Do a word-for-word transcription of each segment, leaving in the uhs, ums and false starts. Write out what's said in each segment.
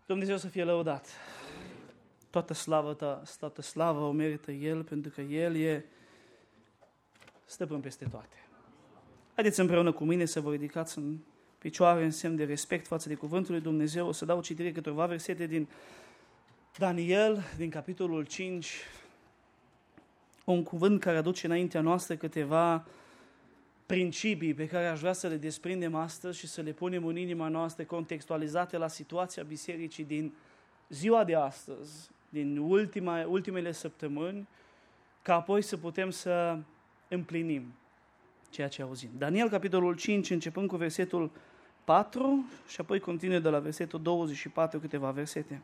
Dumnezeu să fie lăudat. Toată slavă ta, toată slavă o merită El, pentru că El e stăpân peste toate. Haideți împreună cu mine să vă ridicați în picioare în semn de respect față de cuvântul lui Dumnezeu. O să dau citire câteva versete din Daniel, din capitolul cinci, un cuvânt care aduce înaintea noastră câteva principii pe care aș vrea să le desprindem astăzi și să le punem în inima noastră, contextualizate la situația bisericii din ziua de astăzi, din ultima, ultimele săptămâni, ca apoi să putem să împlinim ceea ce auzim. Daniel, capitolul cinci, începând cu versetul patru și apoi continuă de la versetul douăzeci și patru câteva versete.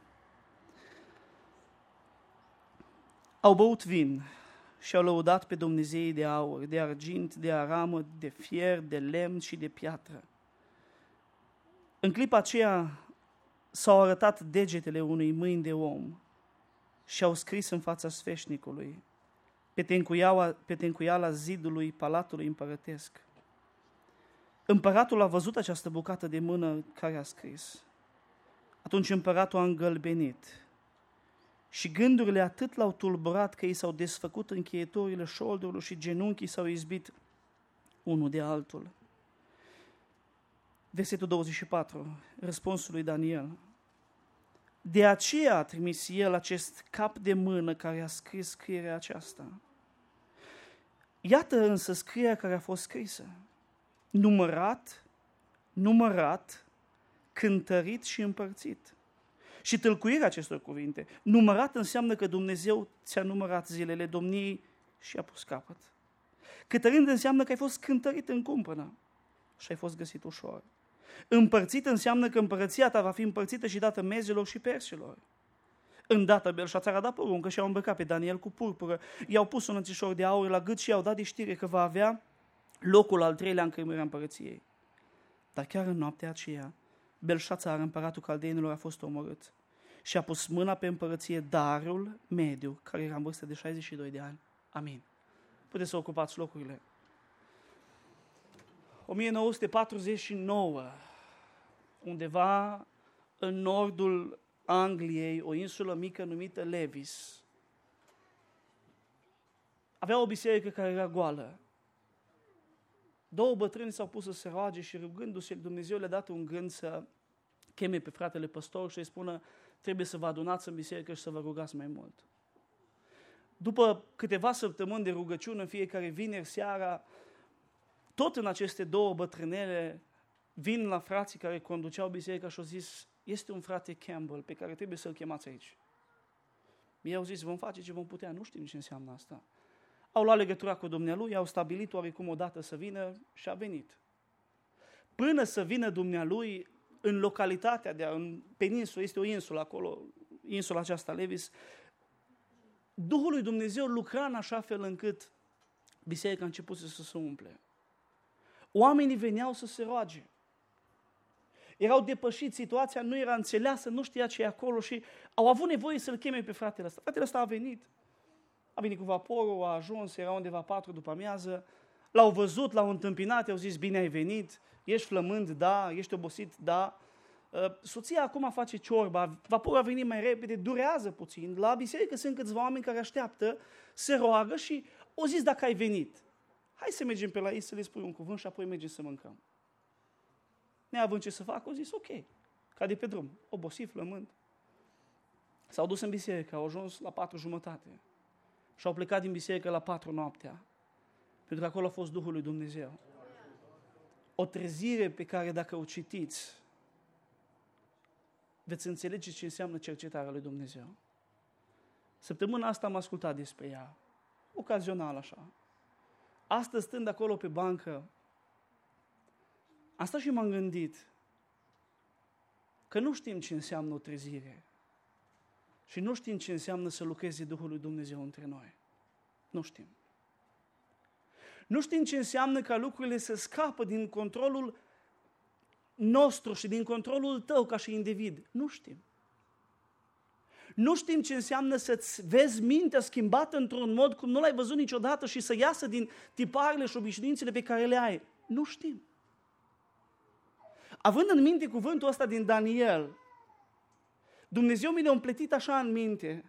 Au băut vin și au lăudat pe dumnezeii de aur, de argint, de aramă, de fier, de lemn și de piatră. În clipa aceea s-au arătat degetele unui mâini de om și au scris în fața sfeșnicului, pe tencuiala, pe tencuiala zidului palatului împărătesc. Împăratul a văzut această bucată de mână care a scris. Atunci împăratul a îngălbenit și gândurile atât l-au tulburat că i s-au desfăcut încheietorile șoldurilor și genunchii s-au izbit unul de altul. Versetul douăzeci și patru, răspunsul lui Daniel. De aceea a trimis el acest cap de mână care a scris scrierea aceasta. Iată însă scrierea care a fost scrisă. Numărat, numărat, cântărit și împărțit. Și tâlcuirea acestor cuvinte. Numărat înseamnă că Dumnezeu ți-a numărat zilele domniei și a pus capăt. Cântărind înseamnă că ai fost cântărit în cumpănă și ai fost găsit ușor. Împărțit înseamnă că împărăția ta va fi împărțită și dată mezilor și persilor. Îndată Belșațar a dat poruncă și au îmbrăcat pe Daniel cu purpură. I-au pus un înțișor de aur la gât și i-au dat de știre că va avea locul al treilea în cărmârea împărăției. Dar chiar în noaptea aceea, Belșațar, împăratul caldeenilor, a fost omorât și a pus mâna pe împărăție Darul mediu, care era în vârstă de șaizeci și doi de ani. Amin. Puteți să ocupați locurile. o mie nouă sute patruzeci și nouă, undeva în nordul Angliei, o insulă mică numită Lewis, avea o biserică care era goală. Două bătrâni s-au pus să se roage și rugându-se, Dumnezeu le-a dat un gând să cheme pe fratele păstor și să-i spună: trebuie să vă adunați în biserică și să vă rugați mai mult. După câteva săptămâni de rugăciune în fiecare vineri seara, tot în aceste două bătrânele vin la frații care conduceau biserica și au zis: este un frate Campbell pe care trebuie să-l chemați aici. Ei au zis: vom face ce vom putea, nu știm ce înseamnă asta. Au luat legătura cu dumnealui, au stabilit oarecum o dată să vină și a venit. Până să vină dumnealui în localitatea, de, în peninsulă, este o insulă acolo, insula aceasta Lewis, Duhul lui Dumnezeu lucra în așa fel încât biserica a început să se umple. Oamenii veneau să se roage. Erau depășiți, situația nu era înțeleasă, nu știa ce e acolo și au avut nevoie să-l cheme pe fratele ăsta. Fratele ăsta a venit. A venit cu vaporul, a ajuns, era undeva patru după amiază, l-au văzut, l-au întâmpinat, i-au zis: bine ai venit, ești flămând, da, ești obosit, da. Soția acum face ciorba, vaporul a venit mai repede, durează puțin, la biserică sunt câțiva oameni care așteaptă, se roagă și o zis: dacă ai venit, hai să mergem pe la ei să le spui un cuvânt și apoi mergem să mâncăm. Neavând ce să facă, au zis: ok, ca de pe drum, obosit, flămând. S-au dus în biserică, au ajuns la patru jumătate. Și au plecat din biserică la patru noaptea. Pentru că acolo a fost Duhul lui Dumnezeu. O trezire pe care, dacă o citiți, veți înțelege ce înseamnă cercetarea lui Dumnezeu. Săptămâna asta am ascultat despre ea. Ocazional așa. Astăzi, stând acolo pe bancă, am stat și m-am gândit că nu știm ce înseamnă o trezire. Și nu știm ce înseamnă să lucreze Duhul lui Dumnezeu între noi. Nu știm. Nu știm ce înseamnă ca lucrurile să scapă din controlul nostru și din controlul tău ca și individ. Nu știm. Nu știm ce înseamnă să-ți vezi mintea schimbată într-un mod cum nu l-ai văzut niciodată și să iasă din tiparele și obișnuințele pe care le ai. Nu știm. Având în minte cuvântul ăsta din Daniel, Dumnezeu mi le-a împletit așa în minte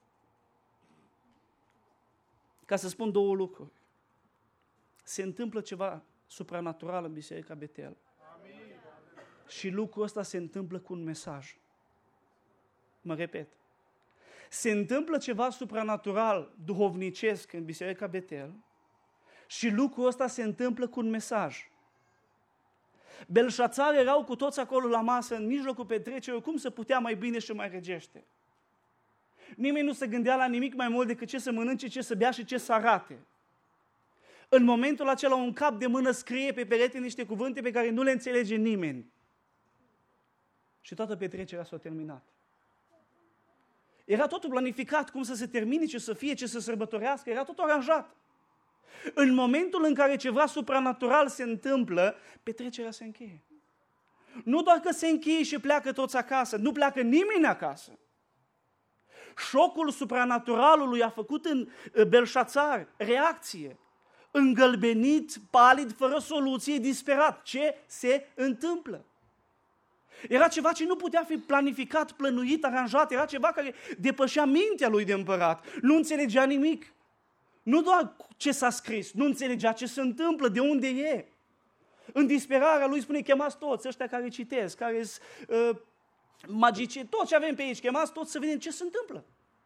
ca să spun două lucruri. Se întâmplă ceva supranatural în Biserica Betel. Amin. Și lucrul ăsta se întâmplă cu un mesaj. Mă repet. Se întâmplă ceva supranatural, duhovnicesc în Biserica Betel și lucrul ăsta se întâmplă cu un mesaj. Belșațar erau cu toți acolo la masă, în mijlocul petrecerii, cum să putea mai bine și mai regește. Nimeni nu se gândea la nimic mai mult decât ce să mănânce, ce să bea și ce să arate. În momentul acela, un cap de mână scrie pe perete niște cuvinte pe care nu le înțelege nimeni. Și toată petrecerea s-a terminat. Era totul planificat, cum să se termine, ce să fie, ce să sărbătorească, era totul aranjat. În momentul în care ceva supranatural se întâmplă, petrecerea se încheie. Nu doar că se încheie și pleacă toți acasă, nu pleacă nimeni acasă. Șocul supranaturalului a făcut în Belșațar reacție. Îngălbenit, palid, fără soluție, disperat. Ce se întâmplă? Era ceva ce nu putea fi planificat, plănuit, aranjat. Era ceva care depășea mintea lui de împărat. Nu înțelegea nimic. Nu doar ce s-a scris, nu înțelegea ce se întâmplă, de unde e. În disperarea lui spune, chemați toți, ăștia care citesc, care sunt uh, magici, tot ce avem pe aici, chemați toți să vedem ce se întâmplă.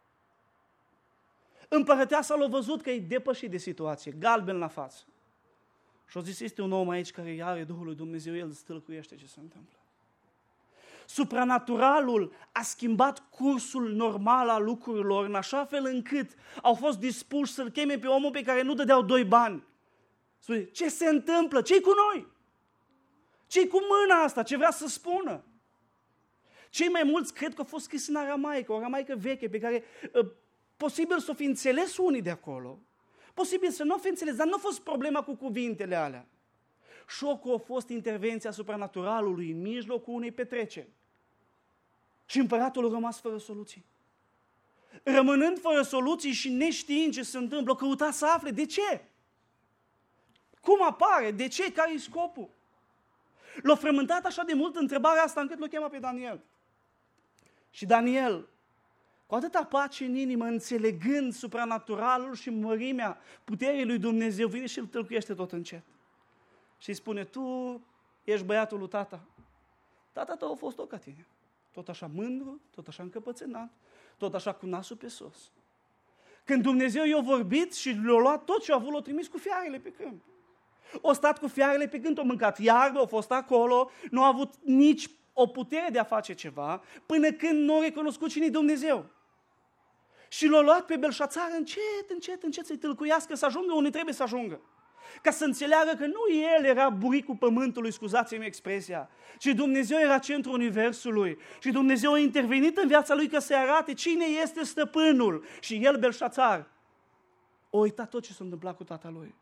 Împărăteasa l-a văzut că e depășit de situație, galben la față. Și a zis, este un om aici care are Duhul lui Dumnezeu, el stâlcuiește ce se întâmplă. Supranaturalul a schimbat cursul normal al lucrurilor în așa fel încât au fost dispuși să-l cheme pe omul pe care nu dădeau doi bani. Spune, ce se întâmplă? Ce-i cu noi? Ce-i cu mâna asta? Ce vrea să spună? Cei mai mulți cred că a fost scris în aramaică, o aramaică veche pe care uh, posibil să o fi înțeles unii de acolo, posibil să nu o fi înțeles, dar nu a fost problema cu cuvintele alea. Șocul a fost intervenția supranaturalului în mijlocul unei petreceri. Și împăratul a rămas fără soluții. Rămânând fără soluții și neștiind ce se întâmplă, căuta să afle de ce. Cum apare? De ce? Care-i scopul? L-a frământat așa de mult întrebarea asta încât l-a chemat pe Daniel. Și Daniel, cu atâta pace în inimă, înțelegând supranaturalul și mărimea puterii lui Dumnezeu, vine și îl tâlcuiește tot încet. Și îi spune, tu ești băiatul lui tata. Tata tău a fost tot ca tine. Tot așa mândru, tot așa încăpățânat, tot așa cu nasul pe sus. Când Dumnezeu i-a vorbit și le-a luat tot ce a avut, l-a trimis cu fiarele pe câmp. O stat cu fiarele pe câmp, a mâncat iarbă, a fost acolo, nu a avut nici o putere de a face ceva, până când nu a recunoscut cine-i Dumnezeu. Și l-a luat pe Belșațar încet, încet, încet să-i tâlcuiască, să ajungă unde trebuie să ajungă. Ca să înțeleagă că nu el era buricul pământului, scuzați-mi expresia, ci Dumnezeu era centrul universului. Și Dumnezeu a intervenit în viața lui ca să-i arate cine este stăpânul. Și el, Belșațar, a uitat tot ce s-a întâmplat cu tata lui.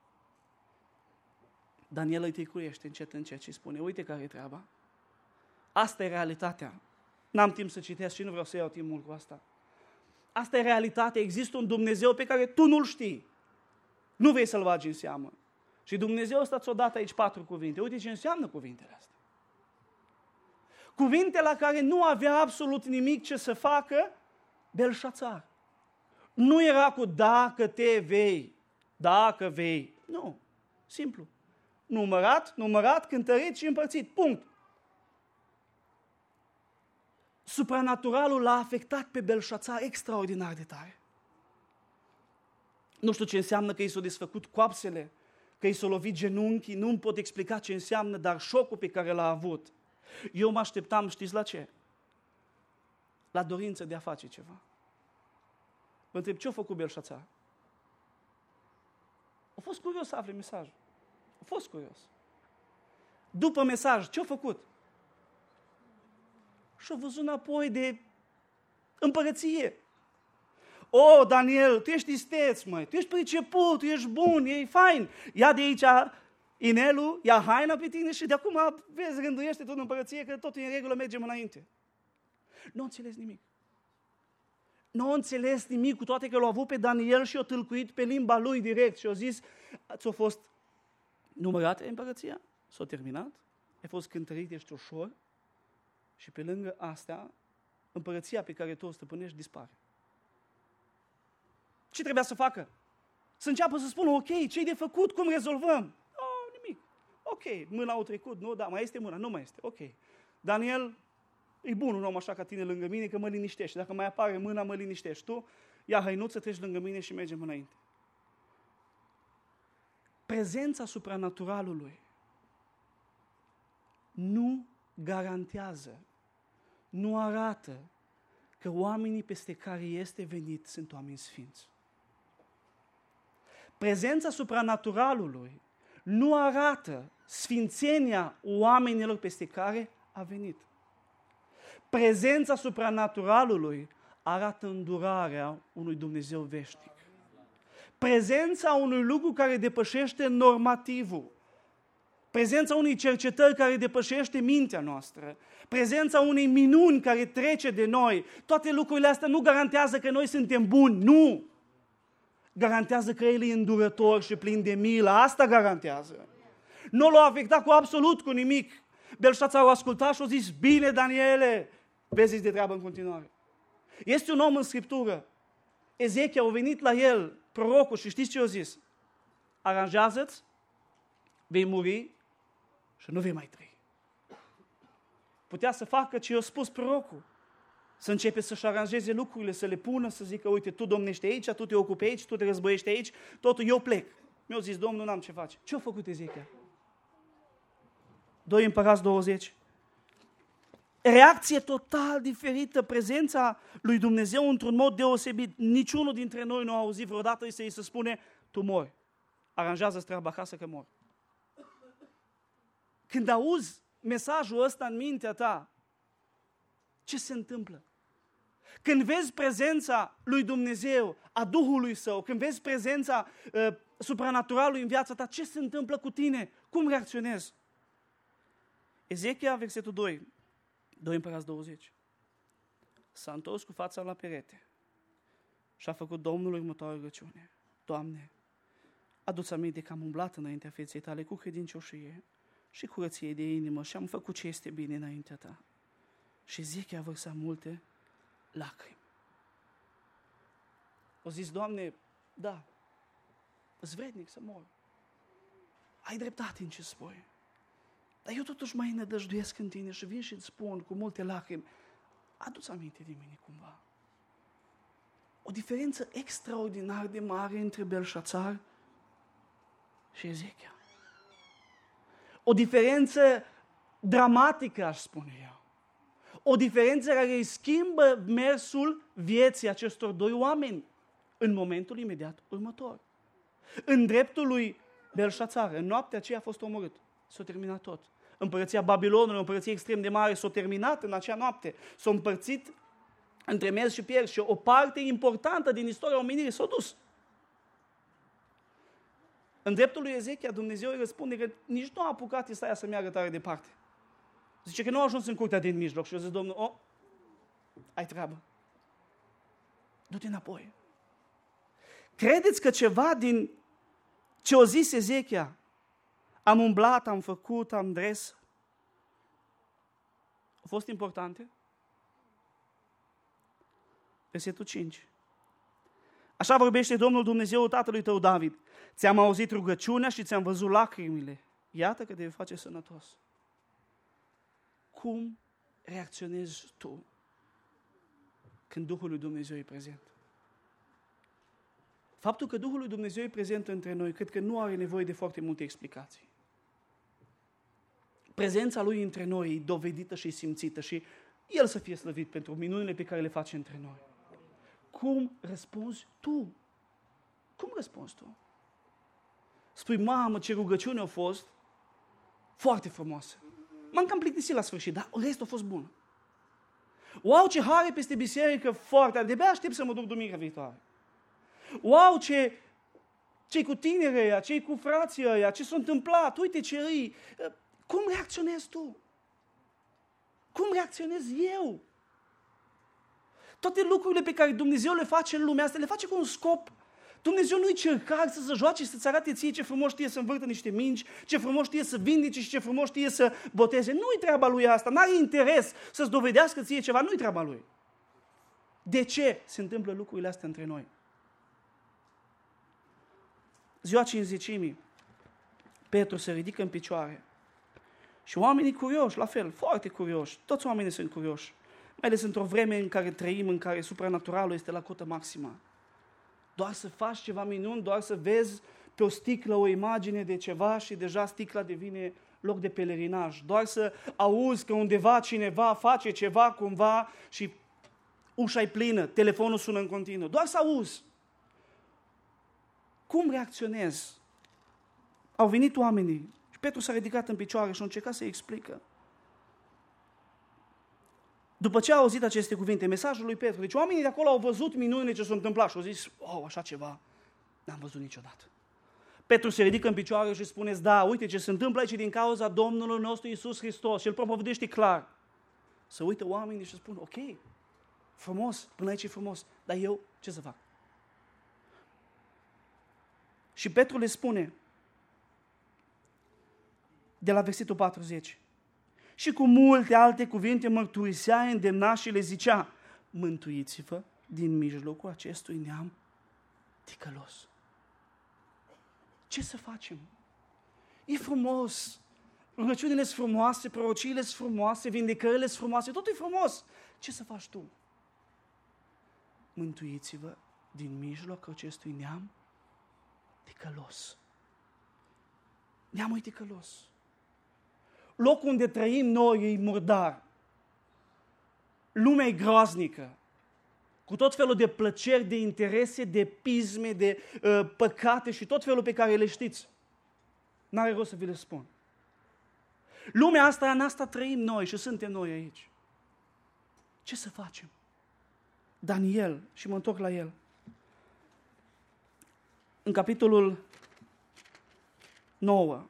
Daniel îi tăicuiește încet, încet și spune, uite care e treaba. Asta e realitatea. N-am timp să citesc și nu vreau să iau timp mult cu asta. Asta e realitatea. Există un Dumnezeu pe care tu nu-l știi. Nu vei să-l bagi în seamă. Și Dumnezeu ăsta ți-a dat aici patru cuvinte. Uite ce înseamnă cuvintele astea. Cuvinte la care nu avea absolut nimic ce să facă Belșațar. Nu era cu dacă te vei, dacă vei. Nu. Simplu. Numărat, numărat, cântărit și împărțit. Punct. Supranaturalul l-a afectat pe Belșațar extraordinar de tare. Nu știu ce înseamnă că i s-au desfăcut coapsele, că i s-au lovit genunchii, nu-mi pot explica ce înseamnă, dar șocul pe care l-a avut. Eu mă așteptam, știți la ce? La dorință de a face ceva. Vă întreb, ce a făcut Belșațar? A fost curios să afle mesajul. A fost curios. După mesaj, ce a făcut? Și-a văzut înapoi de împărăție. O, Daniel, tu ești isteț, măi, tu ești priceput, tu ești bun, e fain. Ia de aici inelul, ia haina pe tine și de acum, vezi, rânduiește tot în împărăție, că totul e în regulă, mergem înainte. Nu a înțeles nimic. Nu a înțeles nimic, cu toate că l-a avut pe Daniel și o tâlcuit pe limba lui direct și a zis, ți-a fost numărată împărăția, s-a terminat, ai fost cântărit, ești ușor și pe lângă asta împărăția pe care tu o stăpânești dispare. Ce trebuia să facă? Să înceapă să spună, ok, ce-i de făcut, cum rezolvăm? Oh, nimic. Ok, mâna au trecut, nu, da, mai este mâna, nu mai este, ok. Daniel, e bun un om așa ca tine lângă mine, că mă liniștește. Dacă mai apare mâna, mă liniștești. Tu ia hăinuță, treci lângă mine și mergem înainte. Prezența supranaturalului nu garantează, nu arată că oamenii peste care este venit sunt oameni sfinți. Prezența supranaturalului nu arată sfințenia oamenilor peste care a venit. Prezența supranaturalului arată îndurarea unui Dumnezeu veșnic. Prezența unui lucru care depășește normativul. Prezența unei cercetări care depășește mintea noastră. Prezența unei minuni care trece de noi. Toate lucrurile astea nu garantează că noi suntem buni, nu! Garantează că El e îndurător și plin de milă. Asta garantează. Nu l-a afectat cu absolut cu nimic. Belșațar a ascultat și a zis, bine, Daniele, vezi de treabă în continuare. Este un om în Scriptură. Ezechia a venit la el, prorocul, și știți ce a zis? Aranjează-ți, vei muri și nu vei mai trăi. Putea să facă ce i-a spus prorocul. Să începe să-și aranjeze lucrurile, să le pună, să zică, uite, tu domnești aici, tu te ocupi aici, tu te războiești aici, totul, eu plec. Mi-a zis, Domnul, n-am ce face. Ce a făcut Ezechia? doi Împărați douăzeci. Reacție total diferită, prezența lui Dumnezeu într-un mod deosebit. Niciunul dintre noi nu a auzit vreodată să-i se spune, tu mori. Aranjează-ți treaba acasă că mori. Când auzi mesajul ăsta în mintea ta, ce se întâmplă? Când vezi prezența lui Dumnezeu, a Duhului Său, când vezi prezența uh, supranaturalului în viața ta, ce se întâmplă cu tine? Cum reacționezi? Ezechia, versetul doi, doi Împărați douăzeci. S-a întors cu fața la perete și a făcut Domnului următoarea rugăciune. Doamne, adu-ți aminte că am umblat înaintea feței tale cu credincioșie și curăție de inimă și am făcut ce este bine înaintea ta. Și Ezechia a vărsat multe lacrimi. O zis, Doamne, da, îți vrednic să mor. Ai dreptate în ce spui. Dar eu totuși mai nădăjduiesc în tine și vin și îți spun cu multe lacrimi, adu-ți aminte de mine cumva. O diferență extraordinar de mare între Belșațar și Ezechia. O diferență dramatică, aș spune eu. O diferență care îi schimbă mersul vieții acestor doi oameni în momentul imediat următor. În dreptul lui Belșațar, în noaptea aceea a fost omorât. S-a terminat tot. Împărăția Babilonului, o împărăție extrem de mare, s-a terminat în acea noapte. S-a împărțit între mers și pierd și o parte importantă din istoria omenirii s-a dus. În dreptul lui Ezechia, Dumnezeu îi răspunde că nici nu a apucat Isaia să meargă tare departe. Zice că nu a ajuns în curtea din mijloc și a zis, Domnul, oh, ai treabă. Du-te înapoi. Credeți că ceva din ce a zis Ezechia, am umblat, am făcut, am dres, au fost importante? Versetul cinci. Așa vorbește Domnul Dumnezeu tatălui tău David. Ți-am auzit rugăciunea și ți-am văzut lacrimile. Iată că te vei face sănătos. Cum reacționezi tu când Duhul lui Dumnezeu e prezent? Faptul că Duhul lui Dumnezeu e prezent între noi, cred că nu are nevoie de foarte multe explicații. Prezența Lui între noi e dovedită și simțită și El să fie slăvit pentru minunile pe care le face între noi. Cum răspunzi tu? Cum răspunzi tu? Spui, mamă, ce rugăciune a fost, foarte frumoasă. M-am cam plictisit la sfârșit, dar restul a fost bun. Wow, ce hare peste biserică, foarte, de-abia aștept să mă duc duminica viitoare. Wow, ce, ce-i cu tinerii ăia, ce-i cu frații ăia, ce s-a întâmplat, uite ce îi... Cum reacționezi tu? Cum reacționez eu? Toate lucrurile pe care Dumnezeu le face în lumea asta, le face cu un scop. Dumnezeu nu-i cercar să se joace și să-ți arate ție ce frumos știe să învârtă niște mingi, ce frumos știe să vindece și ce frumos știe să boteze. Nu-i treaba lui asta, n-are interes să-ți dovedească ție ceva, nu-i treaba lui. De ce se întâmplă lucrurile astea între noi? Ziua Cincizecimii, Petru se ridică în picioare și oamenii curioși, la fel, foarte curioși, toți oamenii sunt curioși, mai ales într-o vreme în care trăim, în care supranaturalul este la cotă maximă. Doar să faci ceva minuni, doar să vezi pe o sticlă o imagine de ceva și deja sticla devine loc de pelerinaj. Doar să auzi că undeva cineva face ceva cumva și ușa e plină, telefonul sună în continuu. Doar să auzi. Cum reacționezi? Au venit oamenii și Petru s-a ridicat în picioare și a încercat să-i explică. După ce a auzit aceste cuvinte, mesajul lui Petru, deci oamenii de acolo au văzut minunile ce s-au întâmplat și au zis, oh, așa ceva n-am văzut niciodată. Petru se ridică în picioare și spune, da, uite ce se întâmplă aici din cauza Domnului nostru Iisus Hristos. Și îl propovădește clar. Să uită oamenii și spun, ok, frumos, până aici e frumos, dar eu ce să fac? Și Petru le spune, de la versetul patruzeci, și cu multe alte cuvinte mărturisea, îndemna și le zicea, mântuiți-vă din mijlocul acestui neam ticălos. Ce să facem? E frumos. Rugăciunile sunt frumoase, prorociile sunt frumoase, vindecările sunt frumoase, totul e frumos. Ce să faci tu? Mântuiți-vă din mijlocul acestui neam ticălos. Neamul e ticălos. Locul unde trăim noi e murdar. Lumea e groaznică. Cu tot felul de plăceri, de interese, de pisme, de uh, păcate și tot felul pe care le știți. N-are rost să vi le spun. Lumea asta, în asta trăim noi și suntem noi aici. Ce să facem? Daniel, și mă întorc la el. În capitolul nouă,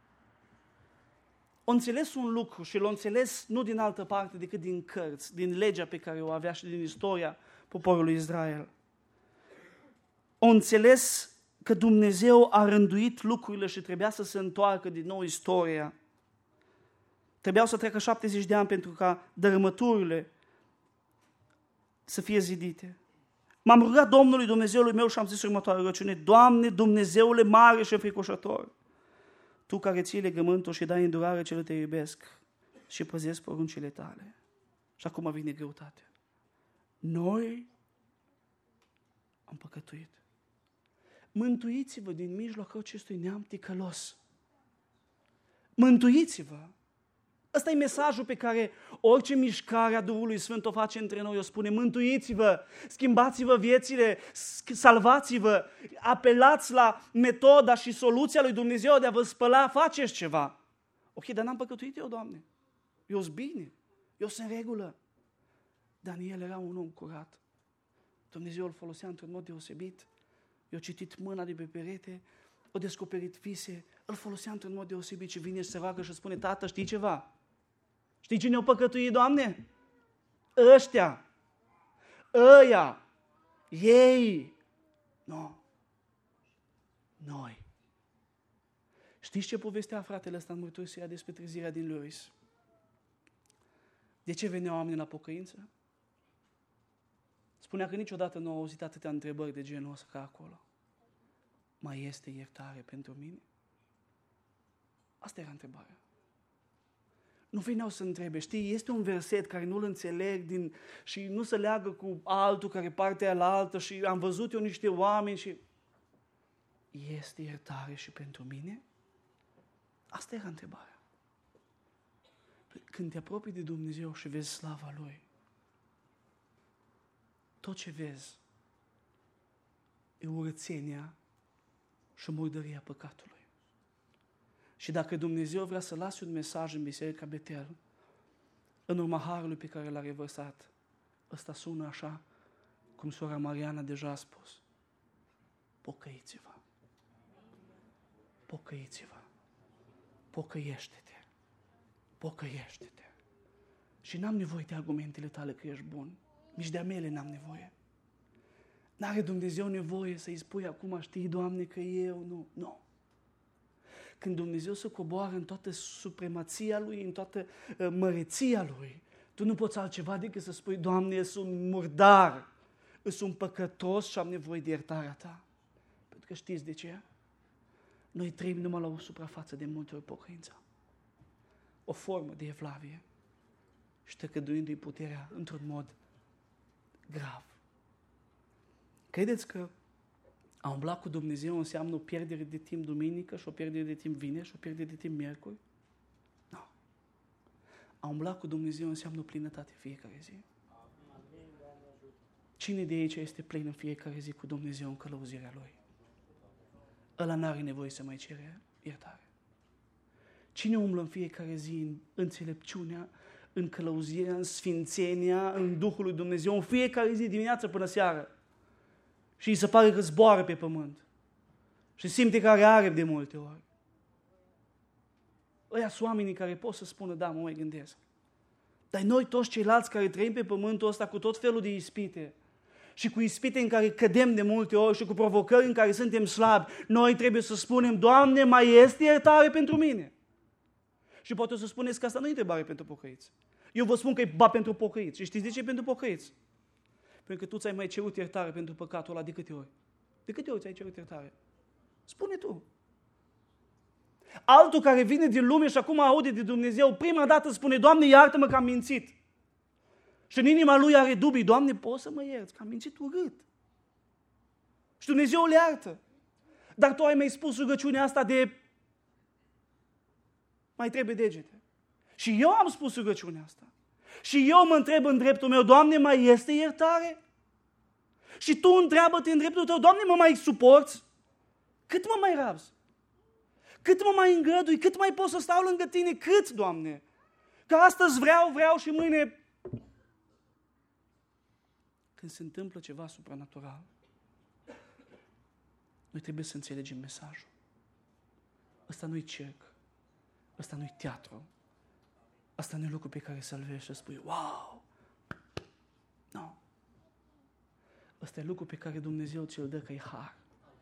o înțeles un lucru și l-o înțeles nu din altă parte decât din cărți, din legea pe care o avea și din istoria poporului Israel. O înțeles că Dumnezeu a rânduit lucrurile și trebuia să se întoarcă din nou istoria. Trebuiau să treacă șaptezeci de ani pentru ca dărâmăturile să fie zidite. M-am rugat Domnului Dumnezeului meu și am zis următoarea rugăciune, Doamne, Dumnezeule mare și înfricoșător, Tu care ții legământul și dai îndurare celor te iubesc și păzesc poruncile Tale. Și acum vine greutatea. Noi am păcătuit. Mântuiți-vă din mijlocul acestui neam ticălos. Mântuiți-vă. Ăsta e mesajul pe care orice mișcare a Duhului Sfânt o face între noi. O spune, mântuiți-vă, schimbați-vă viețile, salvați-vă, apelați la metoda și soluția lui Dumnezeu de a vă spăla, faceți ceva. Ok, dar n-am păcătuit eu, Doamne. Eu sunt bine, eu sunt în regulă. Daniel era un om curat. Dumnezeu îl folosea într-un mod deosebit. I-a citit mâna de pe perete, a descoperit vise, îl folosea într-un mod deosebit și vine și se roagă și spune, Tată, știi ceva? Știi cine o păcătuit, Doamne? Ăștia, ăia, ei, nu, noi. Știți ce povestea fratele ăsta în mărturisirea despre trezirea din Lewis? De ce veneau oamenii la pocăință? Spunea că niciodată nu au auzit atâtea întrebări de genul ăsta ca acolo. Mai este iertare pentru mine? Asta era întrebarea. Nu veneau să întrebe, știi, este un verset care nu-l înțeleg din, și nu se leagă cu altul care partea la altă și am văzut eu niște oameni și... Este iertare și pentru mine? Asta era întrebarea. Când te apropii de Dumnezeu și vezi slava Lui, tot ce vezi e urățenia și murdăria păcatului. Și dacă Dumnezeu vrea să lase un mesaj în Biserica Betel, în urma harului pe care l-a revărsat, ăsta sună așa, cum sora Mariana deja a spus. Pocăiți-vă. Pocăiți-vă. Pocăiește-te. Pocăiește-te. Și n-am nevoie de argumentele tale că ești bun. Nici de-a mele n-am nevoie. N-are Dumnezeu nevoie să-i spui acum, știi, Doamne, că eu nu. Nu. Când Dumnezeu se coboară în toată supremația Lui, în toată uh, măreția Lui, Tu nu poți altceva decât să spui, Doamne, eu sunt murdar, eu sunt păcătos și am nevoie de iertarea Ta. Pentru că știți de ce? Noi trăim numai la o suprafață de multe ori pocăința. O formă de evlavie și tăcăduindu-i puterea într-un mod grav. Credeți că a umbla cu Dumnezeu înseamnă o pierdere de timp duminică și o pierdere de timp vineri și o pierdere de timp miercuri? Nu. A umbla cu Dumnezeu înseamnă o plinătate fiecare zi. Cine de aici este plin în fiecare zi cu Dumnezeu în călăuzirea Lui? Ăla n-are nevoie să mai cere iertare. Cine umblă în fiecare zi în înțelepciunea, în călăuzirea, în sfințenia, în Duhul lui Dumnezeu, în fiecare zi, dimineață până seară, și îi se pare că zboară pe pământ și simte că are arepi de multe ori. Ăia sunt oamenii care pot să spună, da, mă mai gândesc. Dar noi toți ceilalți care trăim pe pământul ăsta cu tot felul de ispite și cu ispite în care cădem de multe ori și cu provocări în care suntem slabi, noi trebuie să spunem, Doamne, mai este iertare pentru mine? Și poate o să spuneți că asta nu e întrebare pentru pocăiți. Eu vă spun că e ba pentru pocăiți. Și știți de ce e pentru pocăiți? Pentru că tu ți-ai mai cerut iertare pentru păcatul ăla de câte ori? De câte ori ți-ai cerut iertare? Spune tu. Altul care vine din lume și acum aude de Dumnezeu, prima dată spune, Doamne, iartă-mă că am mințit. Și în inima lui are dubii, Doamne, poți să mă ierți, că am mințit urât. Și Dumnezeu le iartă. Dar tu ai mai spus rugăciunea asta de mai trebuie degete. Și eu am spus rugăciunea asta. Și eu mă întreb în dreptul meu, Doamne, mai este iertare? Și tu întreabă-te în dreptul tău, Doamne, mă mai suporți? Cât mă mai rabzi? Cât mă mai îngădui? Cât mai pot să stau lângă Tine? Cât, Doamne? Că astăzi vreau, vreau și mâine... Când se întâmplă ceva supranatural, noi trebuie să înțelegem mesajul. Ăsta nu-i circ. Ăsta nu-i teatru. Asta nu e lucru pe care să-l vezi și să spui, wow! Nu. Ăsta e lucru pe care Dumnezeu ți-l dă că e har.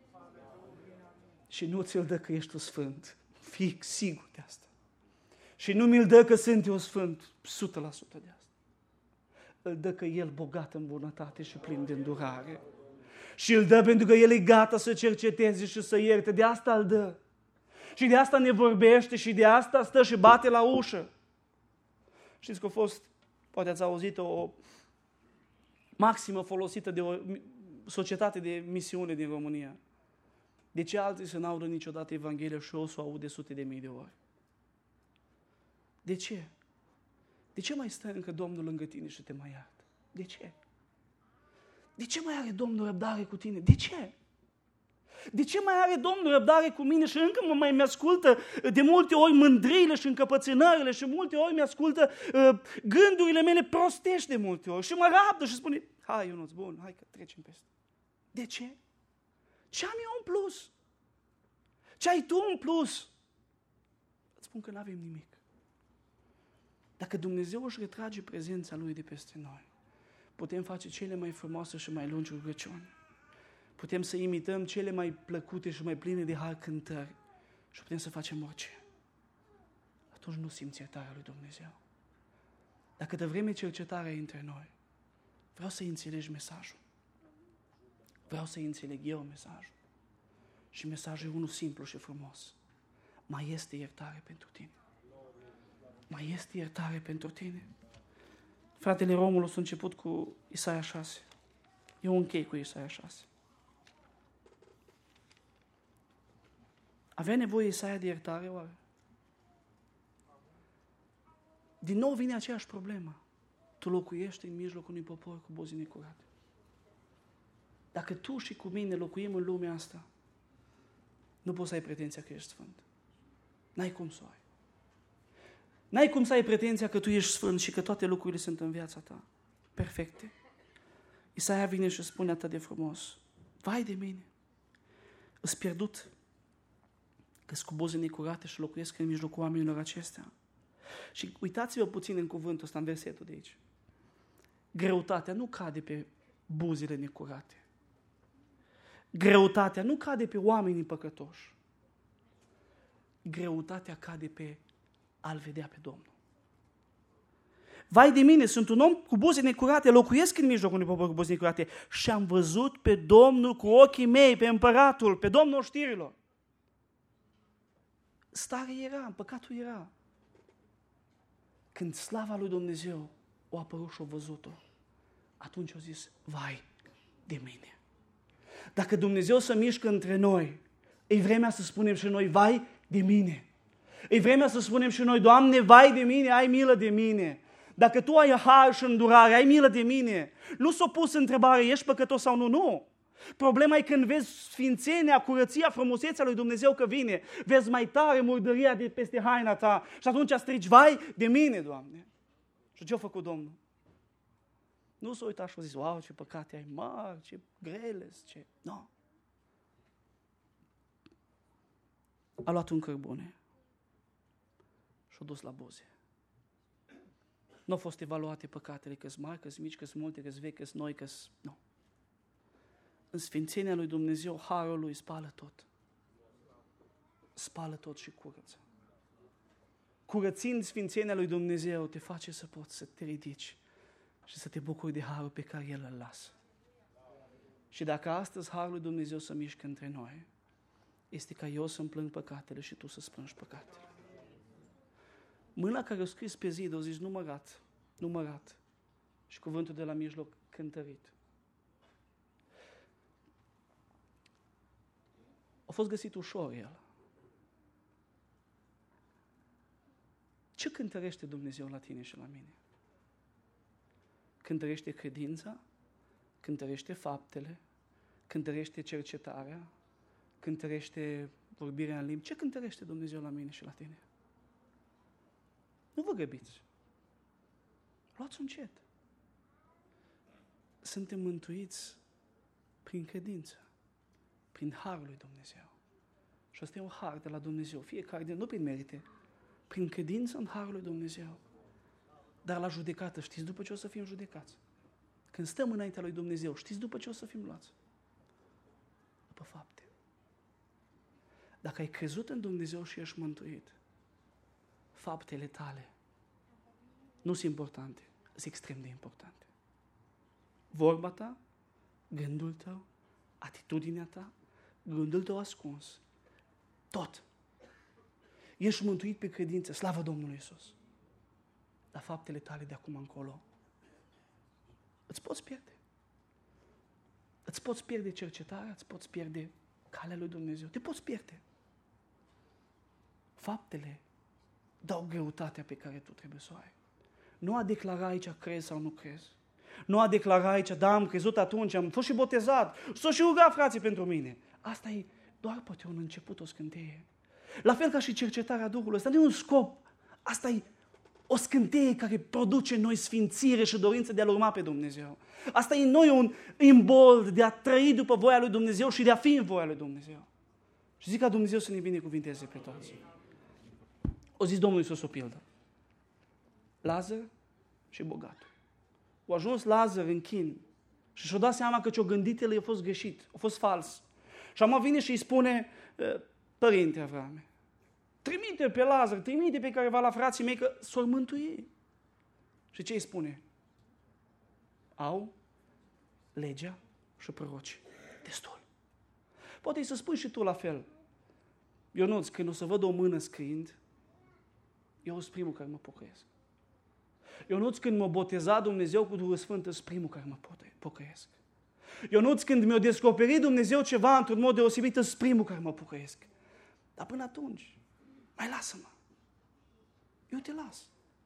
Și nu ți-l dă că ești tu sfânt. Fii sigur de asta. Și nu mi-l dă că sunt eu sfânt, o sută la sută de asta. Îl dă că El bogat în bunătate și plin de îndurare. Și îl dă pentru că El e gata să cerceteze și să ierte. De asta îl dă. Și de asta ne vorbește și de asta stă și bate la ușă. Știți că a fost, poate ați auzit, o maximă folosită de o societate de misiune din România. De ce alții să n-audă niciodată Evanghelia și o să o aud de sute de mii de ori? De ce? De ce mai stă încă Domnul lângă tine și te mai iartă? De ce? De ce mai are Domnul răbdare cu tine? De ce? De ce mai are Domnul răbdare cu mine și încă mă mai mi-ascultă de multe ori mândriile și încăpățânările și multe ori mi-ascultă uh, gândurile mele prostești de multe ori și mă rabdă și spune, hai Ionuț, bun, hai că trecem peste. De ce? Ce am eu în plus? Ce ai tu în plus? Îți spun că n-avem nimic. Dacă Dumnezeu își retrage prezența Lui de peste noi, putem face cele mai frumoase și mai lungi rugăciuni. Putem să imităm cele mai plăcute și mai pline de har cântări și putem să facem orice. Atunci nu simți iertarea lui Dumnezeu. Dacă de vreme cercetarea e între noi, vreau să înțelegi mesajul. Vreau să înțeleg eu mesajul. Și mesajul e unul simplu și frumos. Mai este iertare pentru tine. Mai este iertare pentru tine. Fratele Romulus a început cu Isaia șase. Eu închei cu Isaia șase. Avea nevoie Isaia de iertare, oare? Din nou vine aceeași problemă. Tu locuiești în mijlocul unui popor cu buze necurate. Dacă tu și cu mine locuim în lumea asta, nu poți să ai pretenția că ești sfânt. N-ai cum să o ai. N-ai cum să ai pretenția că tu ești sfânt și că toate lucrurile sunt în viața ta perfecte. Isaia vine și spune atât de frumos, vai de mine, îs pierdut, că-s cu buze necurate și locuiesc în mijlocul oamenilor acestea. Și uitați-vă puțin în cuvântul ăsta, în versetul de aici. Greutatea nu cade pe buzele necurate. Greutatea nu cade pe oamenii păcătoși. Greutatea cade pe a-L vedea pe Domnul. vai de mine, sunt un om cu buze necurate, locuiesc în mijlocul unui popor cu buze necurate și am văzut pe Domnul cu ochii mei, pe împăratul, pe Domnul oștirilor. Stare era, păcatul era. Când slava lui Dumnezeu o apărut și o văzut-o, atunci au zis, vai de mine. Dacă Dumnezeu se mișcă între noi, e vremea să spunem și noi, vai de mine. E vremea să spunem și noi, Doamne, vai de mine, ai milă de mine. Dacă Tu ai har și îndurare, ai milă de mine. Nu s-a pus întrebare, ești păcătos sau nu? Nu. Problema e când vezi sfințenia, curăția, frumusețea lui Dumnezeu că vine. Vezi mai tare murdăria de peste haina ta și atunci strigi, vai de mine, Doamne. Și ce a făcut Domnul? Nu s-a uitat și a zis, wow, ce păcate ai mari, ce grele, ce... Nu. A luat un cărbune și a dus la buze. Nu au fost evaluate păcatele, că-s mari, că-s mici, că-s multe, că-s vechi, că-s noi, că-s... Nu. În sfințenia lui Dumnezeu, harul lui spală tot. Spală tot și curăță. Curățind sfințenia lui Dumnezeu, te face să poți să te ridici și să te bucuri de harul pe care El îl lasă. Și dacă astăzi harul lui Dumnezeu să mișcă între noi, este ca eu să-mi plâng păcatele și tu să-ți plângi păcatele. Mâna care a scris pe zid, o zis numărat, numărat. Și cuvântul de la mijloc cântărit. A fost găsit ușor el. Ce cântărește Dumnezeu la tine și la mine? Cântărește credința, cântărește faptele, cântărește cercetarea, cântărește vorbirea în limbi. Ce cântărește Dumnezeu la mine și la tine? Nu vă grăbiți. Luați un încet. Suntem mântuiți prin credință, prin harul lui Dumnezeu. Și asta e un har de la Dumnezeu. Fiecare din, nu prin merite, prin credință în harul lui Dumnezeu. Dar la judecată, știți după ce o să fim judecați? Când stăm înaintea lui Dumnezeu, știți după ce o să fim luați? După fapte. Dacă ai crezut în Dumnezeu și ești mântuit, faptele tale nu sunt importante, sunt extrem de importante. Vorba ta, gândul tău, atitudinea ta, gândul tău ascuns, tot. Ești mântuit pe credință, slavă Domnului Iisus. Dar faptele tale de acum încolo îți poți pierde. Îți poți pierde cercetarea, îți poți pierde calea lui Dumnezeu, te poți pierde. Faptele dau greutatea pe care tu trebuie să o ai. Nu a declara aici crezi sau nu crezi. Nu a declara aici, da, am crezut atunci, am fost și botezat, s-o și rugat frații pentru mine. Asta e doar poate un început, o scânteie. La fel ca și cercetarea Duhului, ăsta nu e un scop. Asta e o scânteie care produce în noi sfințire și dorință de a-L urma pe Dumnezeu. Asta e în noi un imbold de a trăi după voia lui Dumnezeu și de a fi în voia lui Dumnezeu. Și zic ca Dumnezeu să ne binecuvinteze pe toți. O zis Domnul Iisus o pildă. Lazar și bogatul. Au ajuns Lazar în chin și și-a dat seama că ce-o gândit el a fost greșit, a fost fals. Și acum vine și îi spune, Părinte Avrame, trimite pe Lazar, trimite pe careva la frații mei că s-or mântui. Și ce îi spune? Au legea și proroci. Destul. Poate să spui și tu la fel. Ionuț, când o să văd o mână scriind, eu sunt primul care mă pocăiesc. Ionuț, când mă boteza Dumnezeu cu Duhul Sfânt, sunt primul care mă pocăiesc. Ionuț, când mi-a descoperit Dumnezeu ceva într-un mod deosebit, sunt primul care mă pocăiesc. Dar până atunci, mai lasă-mă. Eu te las.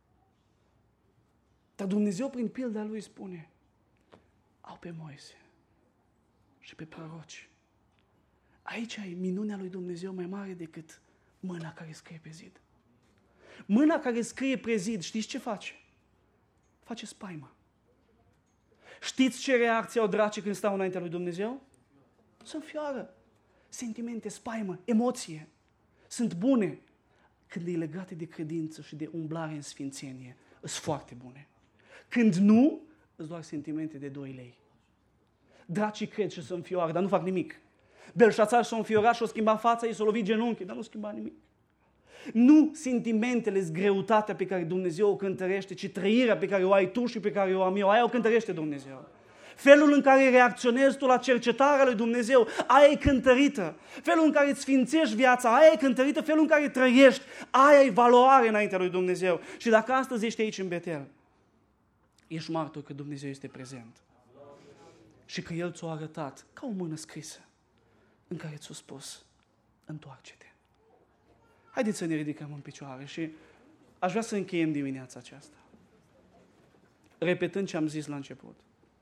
Dar Dumnezeu, prin pilda Lui, spune, au pe Moise și pe proroci. Aici ai minunea lui Dumnezeu mai mare decât mâna care scrie pe zid. Mâna care scrie pe zid, știți ce face? Face spaimă. Știți ce reacție au dracii când stau înaintea lui Dumnezeu? Se înfioară. Sentimente, spaimă, emoție. Sunt bune. Când e legate de credință și de umblare în sfințenie, sunt foarte bune. Când nu, sunt doar sentimente de doi lei. Dracii cred și se înfioară, dar nu fac nimic. Belșațar s-a înfiorat și-a schimbat fața, i s-a lovit genunchii, dar nu schimba nimic. Nu sentimentele, greutatea pe care Dumnezeu o cântărește, ci trăirea pe care o ai tu și pe care o am eu. Aia o cântărește Dumnezeu. Felul în care reacționezi tu la cercetarea lui Dumnezeu, aia e cântărită. Felul în care îți sfințești viața, aia e cântărită. Felul în care trăiești, aia e valoare înaintea lui Dumnezeu. Și dacă astăzi ești aici în Betel, ești martor că Dumnezeu este prezent. Și că El ți-a arătat ca o mână scrisă în care ți-a spus, întoarce-te. Haideți să ne ridicăm în picioare și aș vrea să încheiem dimineața aceasta. Repetând ce am zis la început.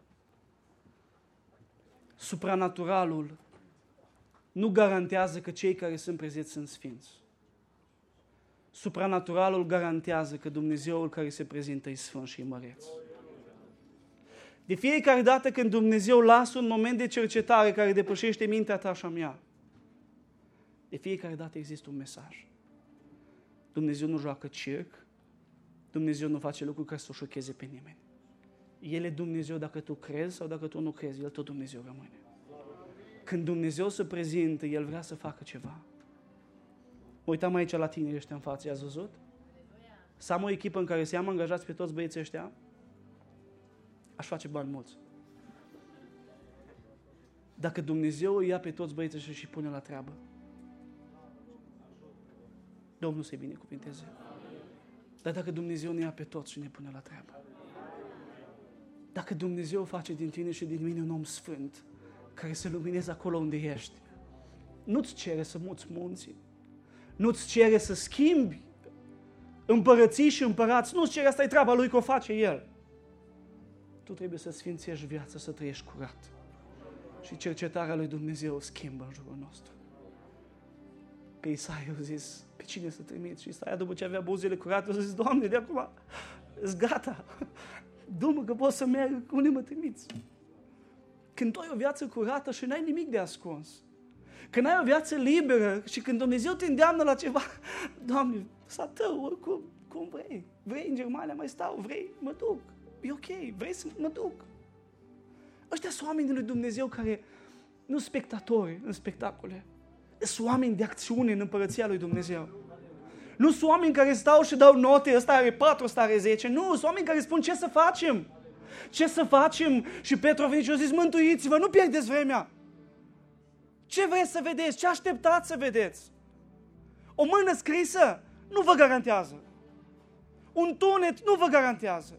Supranaturalul nu garantează că cei care sunt prezenți sunt sfinți. Supranaturalul garantează că Dumnezeul care se prezintă e sfânt și e măreț. De fiecare dată când Dumnezeu lasă un moment de cercetare care depășește mintea ta și a mea, de fiecare dată există un mesaj. Dumnezeu nu joacă circ, Dumnezeu nu face lucruri ca să o șocheze pe nimeni. El e Dumnezeu dacă tu crezi sau dacă tu nu crezi, El tot Dumnezeu rămâne. Când Dumnezeu se prezintă, El vrea să facă ceva. Mă uitam aici la tineri ăștia în față, i-ați văzut? Să am o echipă în care să am angajați pe toți băieții ăștia, aș face bani mulți. Dacă Dumnezeu îi ia pe toți băieții ăștia și pune la treabă, Domnul să-i binecuvinteze. Dar dacă Dumnezeu ne ia pe toți și ne pune la treabă, dacă Dumnezeu face din tine și din mine un om sfânt, care să lumineze acolo unde ești, nu-ți cere să muți munții, nu-ți cere să schimbi împărății și împărați, nu-ți cere, asta e treaba Lui că o face El. Tu trebuie să sfințești viața, să trăiești curat. Și cercetarea lui Dumnezeu schimbă în jurul nostru. Pe Isaia a zis, pe cine să trimiți? Și Isaia, după ce avea buzele curate, a zis, Doamne, de acum, îți gata. Du-mă că pot să merg, unde mă trimiți? Când tu ai o viață curată și n-ai nimic de ascuns, când ai o viață liberă și când Dumnezeu te îndeamnă la ceva, Doamne, s-a tău, oricum, cum vrei. Vrei în Germania, mai stau, vrei, mă duc. E ok, vrei să mă duc. Ăștia sunt oamenii lui Dumnezeu care nu sunt spectatori în spectacole. Sunt oameni de acțiune în împărăția lui Dumnezeu. Nu sunt oameni care stau și dau note, ăsta are patru, ăsta are zece. Nu, sunt oameni care spun ce să facem. Ce să facem? Și Petru a venit și a zis, mântuiți-vă, nu pierdeți vremea. Ce vreți să vedeți? Ce așteptați să vedeți? O mână scrisă nu vă garantează. Un tunet nu vă garantează.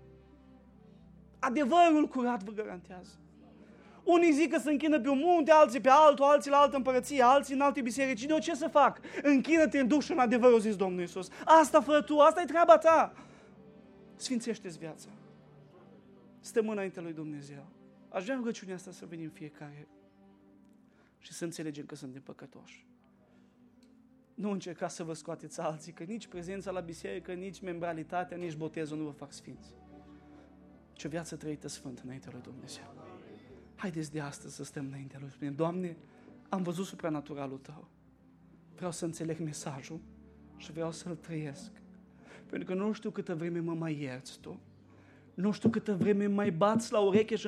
Adevărul curat vă garantează. Unii zic că se închină pe un munte, alții pe altul, alții la altă împărăție, alții în alte biserici. Eu ce să fac? Închină-te în duș și în adevăr, a zis Domnul Iisus. Asta fă tu, asta e treaba ta. Sfințește-ți viața. Stăm înaintea lui Dumnezeu. Aș vrea rugăciunea asta să venim fiecare și să înțelegem că suntem păcătoși. Nu încerca să vă scoateți alții, că nici prezența la biserică, nici membralitatea, nici botezul nu vă fac sfinți. ci o viață trăită sfântă înaintea lui Dumnezeu. Haideți de astăzi să stăm înaintea lui. Spunem, Doamne, am văzut supranaturalul Tău. Vreau să înțeleg mesajul și vreau să-l trăiesc. Pentru că nu știu câtă vreme mă mai ierți Tu. Nu știu câtă vreme mai bați la ureche și